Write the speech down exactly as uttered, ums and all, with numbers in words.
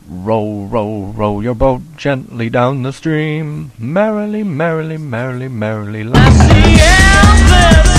Row, row, row your boat gently down the stream. Merrily, merrily, merrily, merrily. I see endless